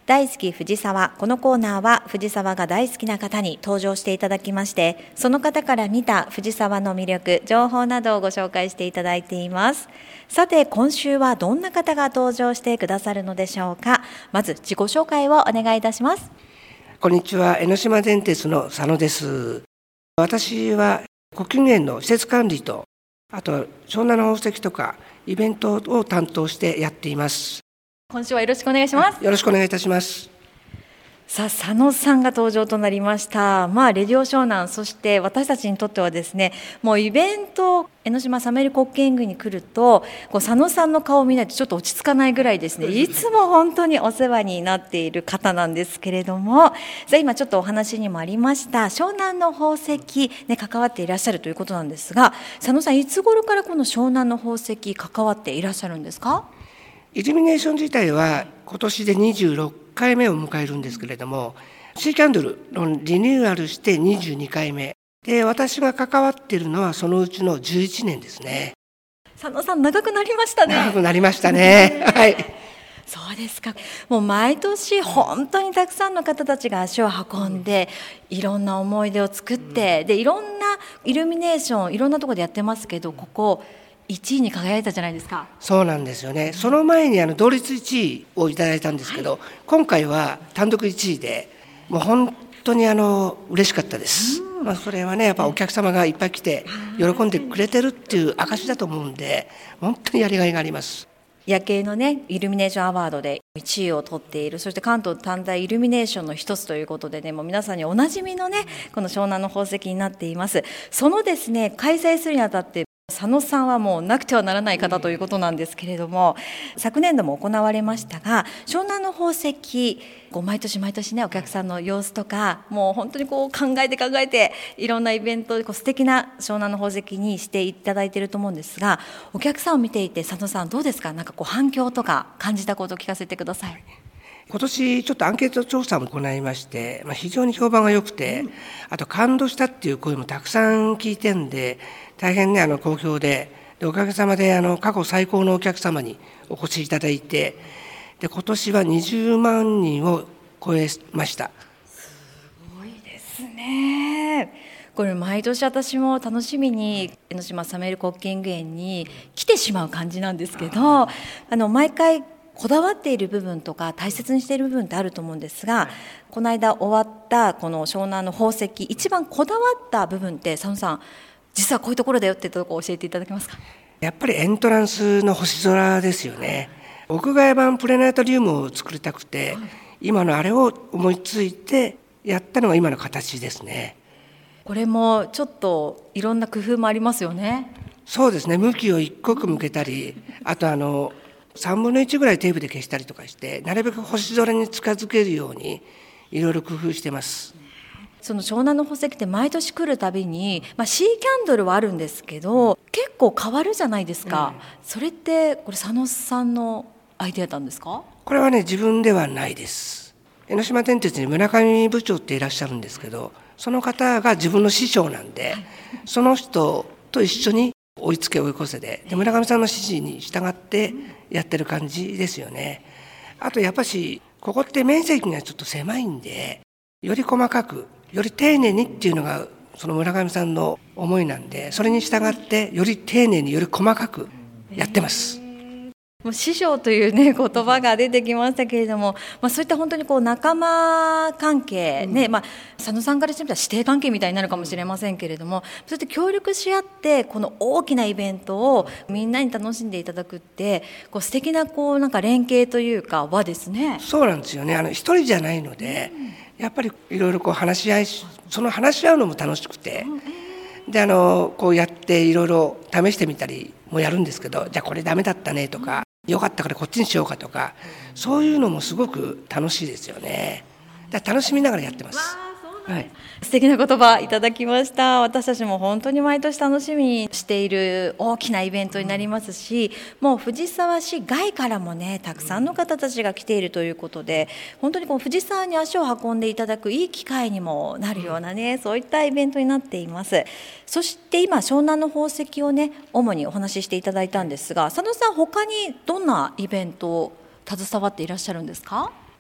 大好き藤沢。このコーナーは藤沢が大好きな方に登場していただきまして、その方から見た藤沢の魅力、情報などをご紹介していただいています。さて、今週はどんな方が登場してくださるのでしょうか。まず自己紹介をお願いいたします。 こんにちは、江ノ島電鉄の佐野です。私は呼吸源の施設管理と、あと湘南の宝石とかイベントを担当してやっています。 今週はよろしくお願いします。 よろしくお願いいたします。 さあ、佐野さんが登場となりました。レディオ湘南、そして私たちにとってはですね、もうイベント、江ノ島サメルコッケングに来ると、佐野さんの顔を見ないとちょっと落ち着かないぐらいですね、いつも本当にお世話になっている方なんですけれども、さあ今ちょっとお話にもありました湘南の宝石、関わっていらっしゃるということなんですが、佐野さん、いつ頃からこの湘南の宝石関わっていらっしゃるんですか？ イルミネーション自体は今年で26回目を迎えるんですけれども、シーキャンドルのリニューアルして22回目で、私が関わっているのはそのうちの11年ですね。 佐野さん、長くなりましたね。 長くなりましたね。はい。 そうですか。もう毎年本当にたくさんの方たちが足を運んで、いろんな思い出を作って、でいろんなイルミネーションいろんなところでやってますけど、ここ1位に輝いたじゃないですか。 そうなんですよね。その前に同率1位をいただいたんですけど、今回は単独1位で、もう本当に嬉しかったです。それはね、やっぱお客様がいっぱい来て喜んでくれてるっていう証だと思うんで、本当にやりがいがあります。 夜景のね、イルミネーションアワードで1位を取っている、そして関東短大イルミネーションの一つということでね、もう皆さんにおなじみのね、この湘南の宝石になっています。そのですね、開催するにあたって佐野さんはもうなくてはならない方ということなんですけれども、昨年度も行われましたが、湘南の宝石、毎年毎年ね、お客さんの様子とか、もう本当に考えていろんなイベント素敵な湘南の宝石にしていただいていると思うんですが、お客さんを見ていて佐野さんどうですか？反響とか感じたことを聞かせてください。 今年ちょっとアンケート調査も行いまして、非常に評判が良くて、あと感動したっていう声もたくさん聞いてんで、大変ね好評で、おかげさまで過去最高のお客様にお越しいただいて、で今年は20万人を超えました。 すごいですね。これ毎年私も楽しみに江ノ島サメルコッキング園に来てしまう感じなんですけど、毎回こだわっている部分とか大切にしている部分ってあると思うんですが、この間終わったこの湘南の宝石、一番こだわった部分って佐野さん、実はこういうところだよってところを教えていただけますか？ やっぱりエントランスの星空ですよね。屋外版プレネタリウムを作りたくて、今のあれを思いついてやったのが今の形ですね。 これもちょっといろんな工夫もありますよね。 そうですね。向きを一刻向けたり、あと3分の1ぐらいテープで消したりとかして、なるべく星空に近づけるようにいろいろ工夫してます。 その湘南の宝石って毎年来るたびに、シーキャンドルはあるんですけど、結構変わるじゃないですか。それってこれ佐野さんのアイデアなんですか？ これはね、自分ではないです。江ノ島電鉄に村上部長っていらっしゃるんですけど、その方が自分の師匠なんで、その人と一緒に追いつけ追い越せで、村上さんの指示に従ってやってる感じですよね。あとやっぱしここって面積がちょっと狭いんで、より細かくより丁寧にっていうのがその村上さんの思いなんで、それに従ってより丁寧により細かくやってます。 もう師匠というね言葉が出てきましたけれども、そういった本当に仲間関係ね、佐野さんからしてみたら師弟関係みたいになるかもしれませんけれども、そうやって協力し合ってこの大きなイベントをみんなに楽しんでいただくって素敵な連携というか輪ですね。 そうなんですよね。一人じゃないので、やっぱりいろいろ話し合い、その話し合うのも楽しくて、でこうやっていろいろ試してみたりもやるんですけど、じゃあこれダメだったねとか、よかったからこっちにしようかとか、そういうのもすごく楽しいですよね。だから楽しみながらやってます。はい、 素敵な言葉いただきました。私たちも本当に毎年楽しみにしている大きなイベントになりますし、もう藤沢市外からもねたくさんの方たちが来ているということで、本当に藤沢に足を運んでいただくいい機会にもなるようなね、そういったイベントになっています。そして今湘南の宝石をね主にお話ししていただいたんですが、佐野さん他にどんなイベントを携わっていらっしゃるんですか？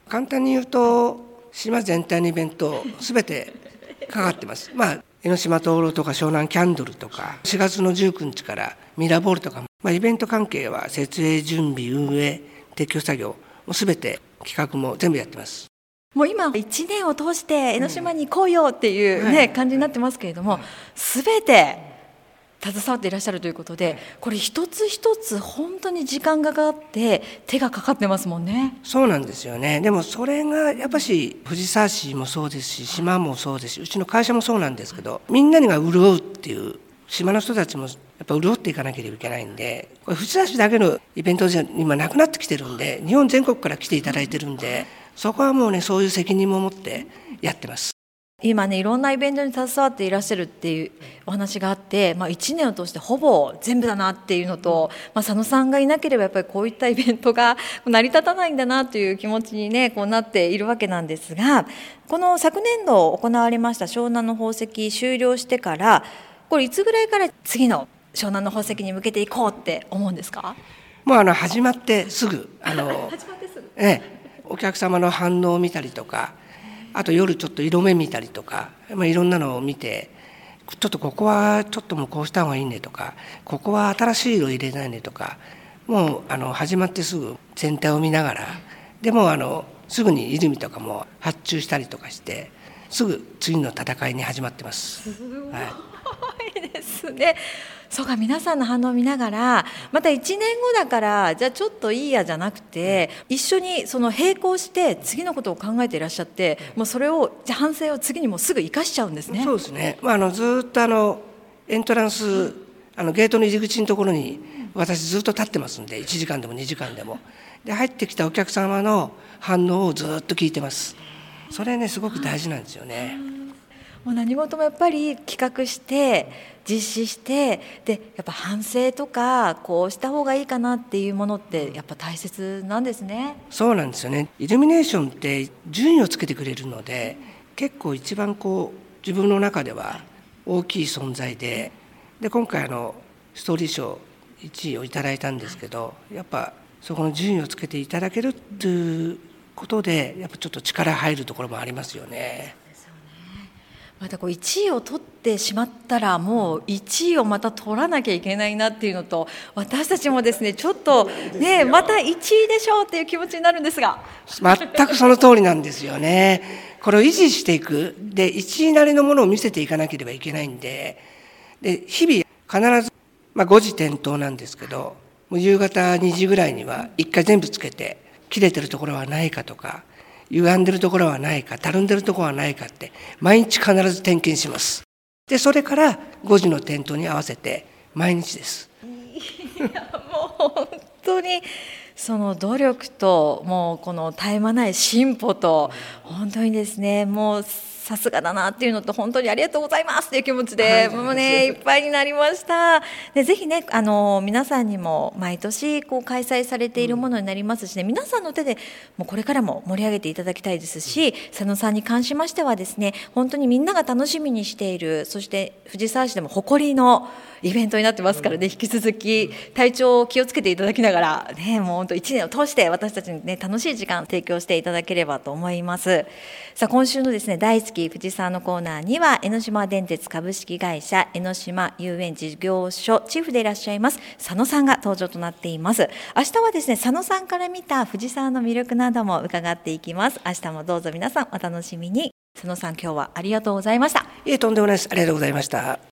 簡単に言うと島全体のイベントすべてかかってます。江ノ島灯籠とか湘南キャンドルとか4月の19日からミラーボールとか、イベント関係は設営準備運営撤去作業もすべて企画も全部やってます。 もう今1年を通して江ノ島に行こうよっていう感じになってますけれども、すべて携わっていらっしゃるということで、これ一つ一つ本当に時間がかかって手がかかってますもんね。 そうなんですよね。でもそれがやっぱし藤沢市もそうですし、島もそうですし、うちの会社もそうなんですけど、みんなが潤うっていう、島の人たちもやっぱ潤っていかなければいけないんで、これ藤沢市だけのイベントじゃ今なくなってきてるんで、日本全国から来ていただいてるんで、そこはもうね、そういう責任も持ってやってます。 今ね、いろんなイベントに携わっていらっしゃるっていうお話があって、1年を通してほぼ全部だなっていうのと、佐野さんがいなければやっぱりこういったイベントが成り立たないんだなという気持ちにね、こうなっているわけなんですが、この昨年度行われました湘南の宝石終了してから、これいつぐらいから次の湘南の宝石に向けていこうって思うんですか？ もう始まってすぐお客様の反応を見たりとか、あと夜ちょっと色目見たりとか、いろんなのを見て、ちょっとここはちょっともうこうした方がいいねとか、ここは新しい色入れないねとか、もう始まってすぐ全体を見ながら、でもすぐにイルミとかも発注したりとかして、すぐ次の戦いに始まってます。 すごいですね。そうか、皆さんの反応を見ながら、また1年後だからじゃあちょっといいやじゃなくて、一緒にその並行して次のことを考えていらっしゃって、もうそれをじゃあ反省を次にもすぐ生かしちゃうんですね。 そうですね。ずっとエントランスゲートの入り口のところに私ずっと立ってますんで、1時間でも2時間でもで、入ってきたお客様の反応をずっと聞いてます。それね、すごく大事なんですよね。 もう何事もやっぱり企画して実施して、でやっぱ反省とかこうした方がいいかなっていうものってやっぱ大切なんですね。 そうなんですよね。イルミネーションって順位をつけてくれるので、結構一番自分の中では大きい存在で、今回ストーリー賞1位をいただいたんですけど、やっぱそこの順位をつけていただけるっていうことで、やっぱちょっと力入るところもありますよね。 また1位を取ってしまったら、もう1位をまた取らなきゃいけないなっていうのと、私たちもですね、ちょっとね、また1位でしょうっていう気持ちになるんですが、 全くその通りなんですよね。これを維持していくで、1位なりのものを見せていかなければいけないんで、日々必ず、5時点灯なんですけど、もう夕方2時ぐらいには1回全部つけて、切れてるところはないかとか、歪んでるところはないか、たるんでるところはないかって毎日必ず点検します。でそれから5時の点灯に合わせて毎日です。 いやもう本当にその努力と、もうこの絶え間ない進歩と、本当にですね、もうさすがだなっていうのと、本当にありがとうございますっていう気持ちで、もうねいっぱいになりました。でぜひね、皆さんにも毎年開催されているものになりますしね、皆さんの手でもうこれからも盛り上げていただきたいですし、佐野さんに関しましてはですね、本当にみんなが楽しみにしている、そして藤沢市でも誇りのイベントになってますからね、引き続き体調を気をつけていただきながらね、もう本当1年を通して私たちにね、楽しい時間を提供していただければと思います。さあ今週のですね、大好き藤沢のコーナーには、江ノ島電鉄株式会社江ノ島遊園事業所チーフでいらっしゃいます佐野さんが登場となっています。明日はですね、佐野さんから見た藤沢の魅力なども伺っていきます。明日もどうぞ皆さんお楽しみに。佐野さん、今日はありがとうございました。 いえ、とんでもないです。ありがとうございました。